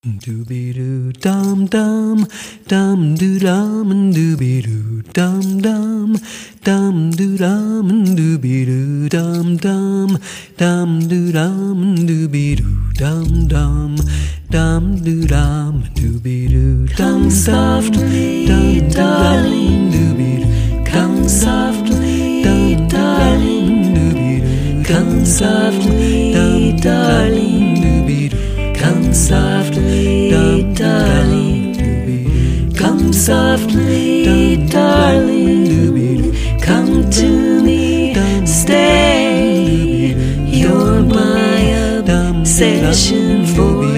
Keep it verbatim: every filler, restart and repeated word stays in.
Dooby doo dum dum, dum doo dum and dooby doo dum dum, dum doo dum and dooby doo dum dum, dum doo dum and dooby doo dum dum, dum doo dum and dooby doo. Come softly, darling, dooby doo. Come softly, darling, come softly, darling, dooby doo. come softly, darling, come softly, darling, come to me, stay. You're my obsession for